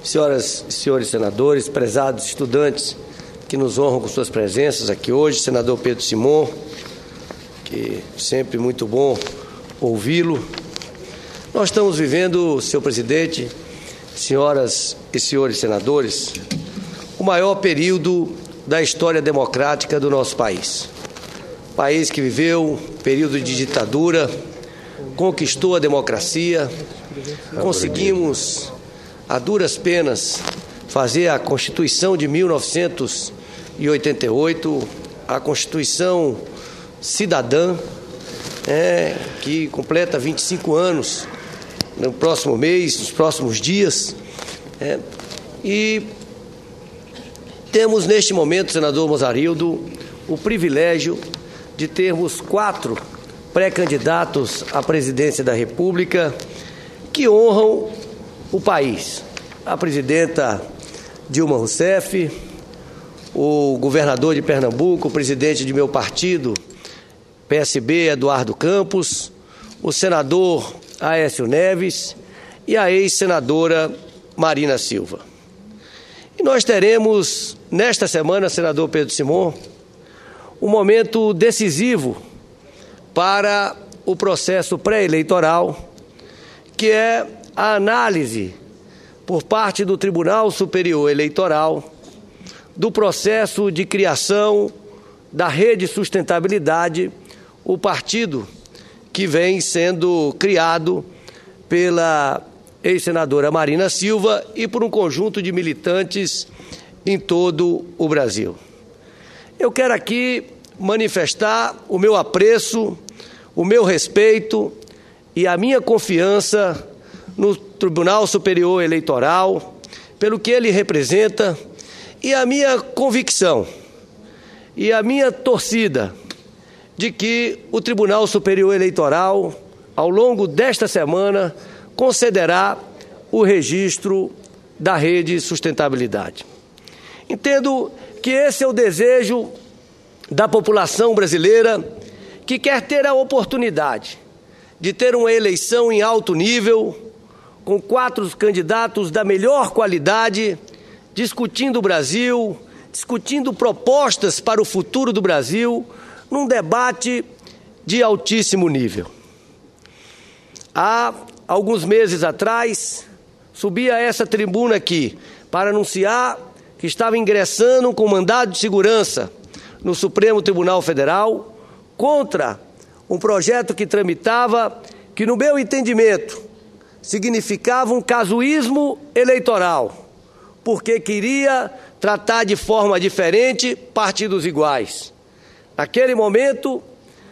senhoras e senhores senadores, prezados estudantes que nos honram com suas presenças aqui hoje, senador Pedro Simon, que sempre muito bom ouvi-lo. Nós estamos vivendo, senhor presidente, senhoras e senhores senadores, o maior período da história democrática do nosso país. País que viveu período de ditadura, conquistou a democracia, conseguimos, a duras penas, fazer a Constituição de 1988, a Constituição cidadã, que completa 25 anos no próximo mês, nos próximos dias. E temos neste momento, senador Mozarildo, o privilégio de termos 4 pré-candidatos à presidência da República que honram o país. A presidenta Dilma Rousseff, o governador de Pernambuco, o presidente de meu partido, PSB, Eduardo Campos, o senador Aécio Neves e a ex-senadora Marina Silva. E nós teremos, nesta semana, senador Pedro Simon, um momento decisivo para o processo pré-eleitoral, que é a análise por parte do Tribunal Superior Eleitoral do processo de criação da Rede Sustentabilidade, o partido que vem sendo criado pela ex-senadora Marina Silva e por um conjunto de militantes em todo o Brasil. Eu quero aqui manifestar o meu apreço, o meu respeito e a minha confiança no Tribunal Superior Eleitoral, pelo que ele representa, e a minha convicção e a minha torcida de que o Tribunal Superior Eleitoral, ao longo desta semana, concederá o registro da Rede Sustentabilidade. Entendo que esse é o desejo da população brasileira, que quer ter a oportunidade de ter uma eleição em alto nível, com 4 candidatos da melhor qualidade, discutindo o Brasil, discutindo propostas para o futuro do Brasil, num debate de altíssimo nível. Há alguns meses atrás, subi a essa tribuna aqui para anunciar que estava ingressando com mandado de segurança no Supremo Tribunal Federal contra um projeto que tramitava, que no meu entendimento significava um casuísmo eleitoral, porque queria tratar de forma diferente partidos iguais. Naquele momento,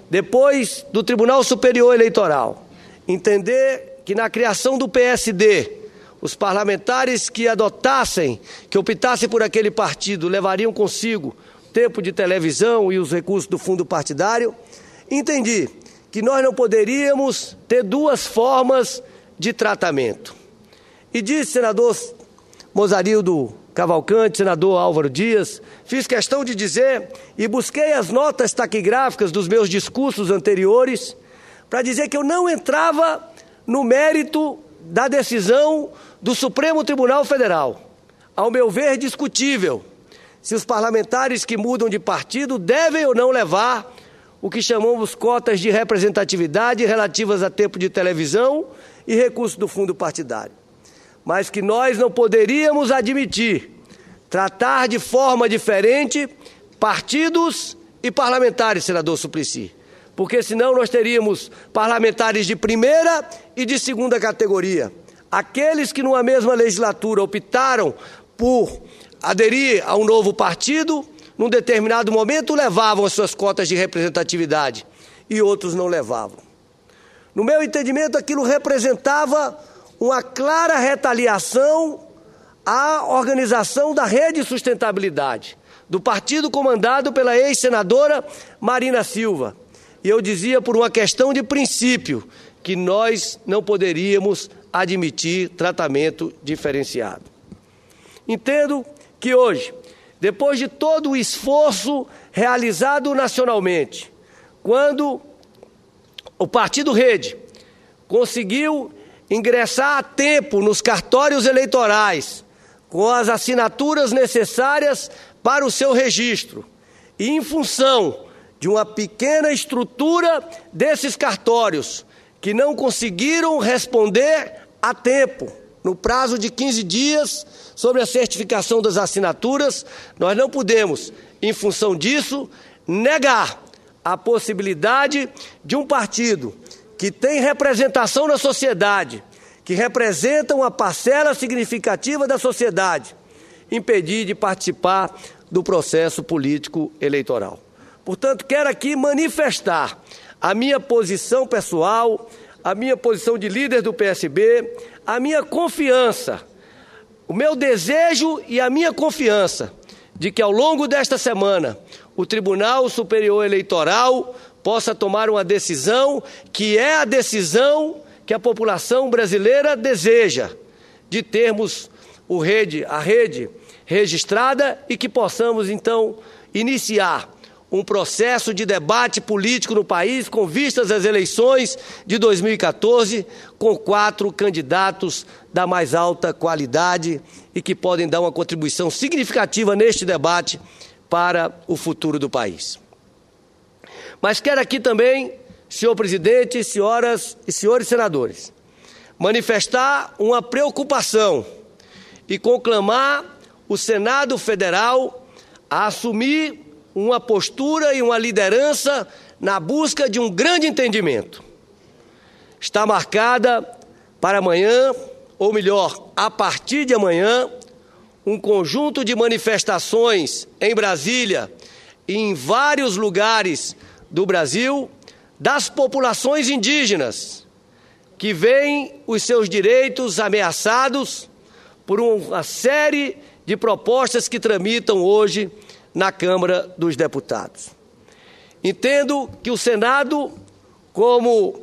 depois do Tribunal Superior Eleitoral entender que na criação do PSD, os parlamentares que adotassem, que optassem por aquele partido, levariam consigo tempo de televisão e os recursos do fundo partidário, entendi que nós não poderíamos ter 2 formas de tratamento. E disse, senador Mozarildo Cavalcante, senador Álvaro Dias, fiz questão de dizer e busquei as notas taquigráficas dos meus discursos anteriores para dizer que eu não entrava no mérito da decisão do Supremo Tribunal Federal. Ao meu ver, discutível se os parlamentares que mudam de partido devem ou não levar o que chamamos cotas de representatividade relativas a tempo de televisão e recursos do fundo partidário. Mas que nós não poderíamos admitir tratar de forma diferente partidos e parlamentares, senador Suplicy, porque senão nós teríamos parlamentares de primeira e de segunda categoria. Aqueles que numa mesma legislatura optaram por aderir a um novo partido, num determinado momento levavam as suas cotas de representatividade e outros não levavam. No meu entendimento, aquilo representava uma clara retaliação à organização da Rede Sustentabilidade, do partido comandado pela ex-senadora Marina Silva. E eu dizia, por uma questão de princípio, que nós não poderíamos admitir tratamento diferenciado. Entendo que hoje, depois de todo o esforço realizado nacionalmente, quando o Partido Rede conseguiu ingressar a tempo nos cartórios eleitorais com as assinaturas necessárias para o seu registro. E em função de uma pequena estrutura desses cartórios que não conseguiram responder a tempo, no prazo de 15 dias, sobre a certificação das assinaturas, nós não podemos, em função disso, negar a possibilidade de um partido que tem representação na sociedade, que representa uma parcela significativa da sociedade, impedir de participar do processo político eleitoral. Portanto, quero aqui manifestar a minha posição pessoal, a minha posição de líder do PSB, a minha confiança, o meu desejo e a minha confiança de que ao longo desta semana o Tribunal Superior Eleitoral possa tomar uma decisão que é a decisão que a população brasileira deseja, de termos a rede registrada e que possamos, então, iniciar um processo de debate político no país com vistas às eleições de 2014, com 4 candidatos da mais alta qualidade e que podem dar uma contribuição significativa neste debate para o futuro do país. Mas quero aqui também, senhor presidente, senhoras e senhores senadores, manifestar uma preocupação e conclamar o Senado Federal a assumir uma postura e uma liderança na busca de um grande entendimento. Está marcada para amanhã, ou melhor, a partir de amanhã, um conjunto de manifestações em Brasília e em vários lugares do Brasil das populações indígenas que veem os seus direitos ameaçados por uma série de propostas que tramitam hoje na Câmara dos Deputados. Entendo que o Senado, como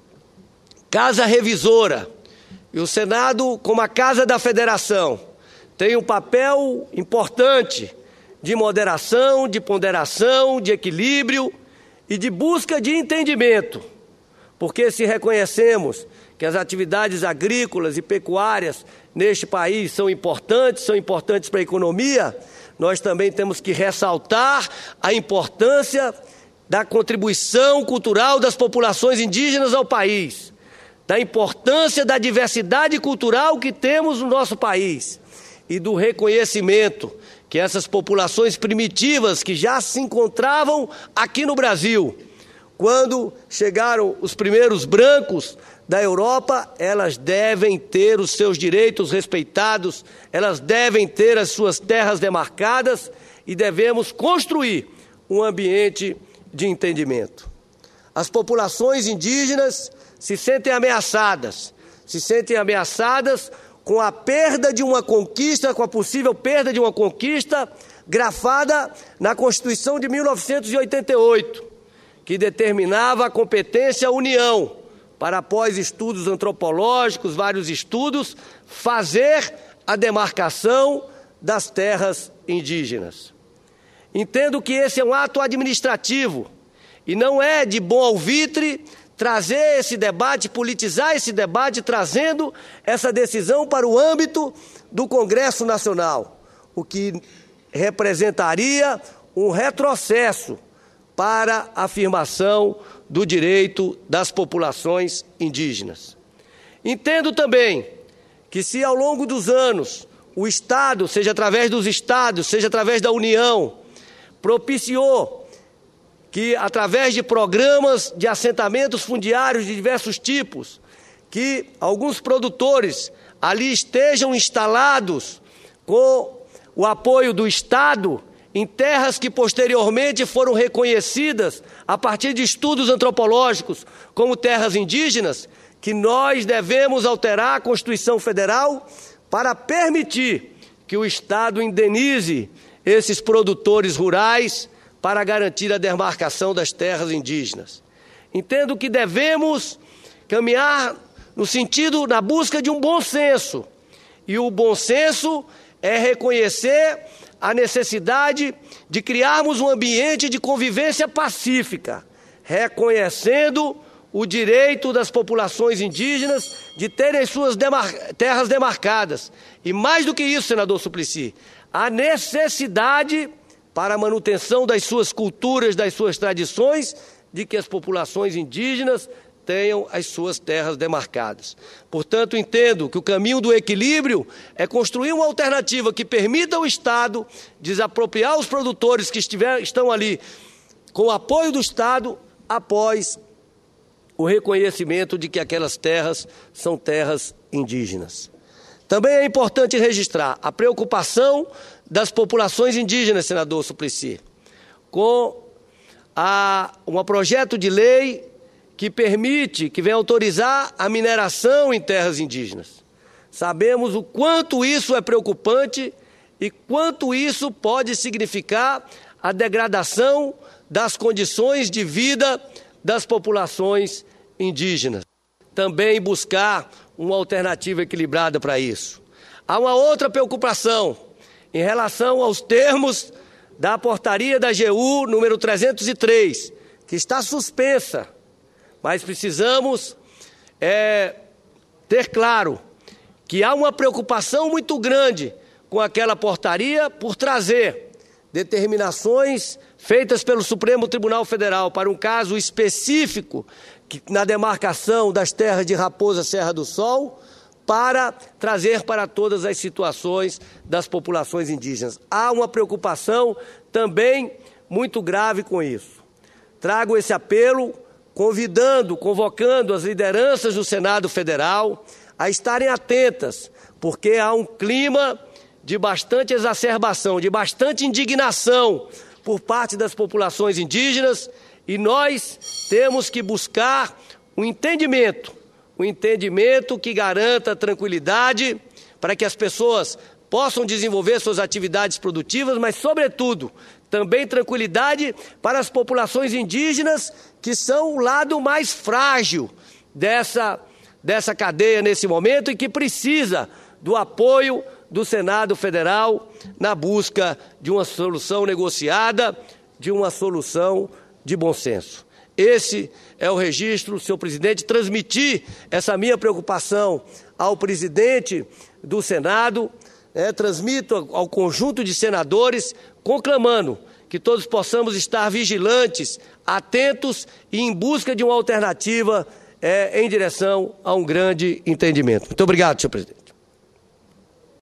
casa revisora, e o Senado, como a casa da federação, tem um papel importante de moderação, de ponderação, de equilíbrio e de busca de entendimento, porque se reconhecemos que as atividades agrícolas e pecuárias neste país são importantes para a economia, nós também temos que ressaltar a importância da contribuição cultural das populações indígenas ao país, da importância da diversidade cultural que temos no nosso país e do reconhecimento que essas populações primitivas que já se encontravam aqui no Brasil, quando chegaram os primeiros brancos da Europa, elas devem ter os seus direitos respeitados, elas devem ter as suas terras demarcadas e devemos construir um ambiente de entendimento. As populações indígenas se sentem ameaçadas com a perda de uma conquista, com a possível perda de uma conquista grafada na Constituição de 1988, que determinava a competência à União para, após estudos antropológicos, vários estudos, fazer a demarcação das terras indígenas. Entendo que esse é um ato administrativo e não é de bom alvitre trazer esse debate, politizar esse debate, trazendo essa decisão para o âmbito do Congresso Nacional, o que representaria um retrocesso para a afirmação do direito das populações indígenas. Entendo também que se ao longo dos anos o Estado, seja através dos estados, seja através da União, propiciou que através de programas de assentamentos fundiários de diversos tipos, que alguns produtores ali estejam instalados com o apoio do Estado, em terras que posteriormente foram reconhecidas a partir de estudos antropológicos como terras indígenas, que nós devemos alterar a Constituição Federal para permitir que o Estado indenize esses produtores rurais para garantir a demarcação das terras indígenas. Entendo que devemos caminhar na busca de um bom senso, e o bom senso é reconhecer a necessidade de criarmos um ambiente de convivência pacífica, reconhecendo o direito das populações indígenas de terem suas terras demarcadas. E mais do que isso, senador Suplicy, a necessidade para a manutenção das suas culturas, das suas tradições, de que as populações indígenas tenham as suas terras demarcadas. Portanto, entendo que o caminho do equilíbrio é construir uma alternativa que permita ao Estado desapropriar os produtores que estão ali com o apoio do Estado após o reconhecimento de que aquelas terras são terras indígenas. Também é importante registrar a preocupação das populações indígenas, senador Suplicy, com um projeto de lei que permite, que vem autorizar a mineração em terras indígenas. Sabemos o quanto isso é preocupante e quanto isso pode significar a degradação das condições de vida das populações indígenas. Também buscar uma alternativa equilibrada para isso. Há uma outra preocupação em relação aos termos da portaria da AGU número 303, que está suspensa, mas precisamos ter claro que há uma preocupação muito grande com aquela portaria por trazer determinações feitas pelo Supremo Tribunal Federal para um caso específico na demarcação das terras de Raposa Serra do Sol, para trazer para todas as situações das populações indígenas. Há uma preocupação também muito grave com isso. Trago esse apelo convocando as lideranças do Senado Federal a estarem atentas, porque há um clima de bastante exacerbação, de bastante indignação por parte das populações indígenas, e nós temos que buscar um entendimento que garanta tranquilidade para que as pessoas possam desenvolver suas atividades produtivas, mas, sobretudo, também tranquilidade para as populações indígenas, que são o lado mais frágil dessa cadeia nesse momento e que precisa do apoio do Senado Federal na busca de uma solução negociada, de uma solução de bom senso. Esse é o registro, senhor presidente, transmitir essa minha preocupação ao presidente do Senado, transmito ao conjunto de senadores, conclamando que todos possamos estar vigilantes, atentos e em busca de uma alternativa em direção a um grande entendimento. Muito obrigado, senhor presidente.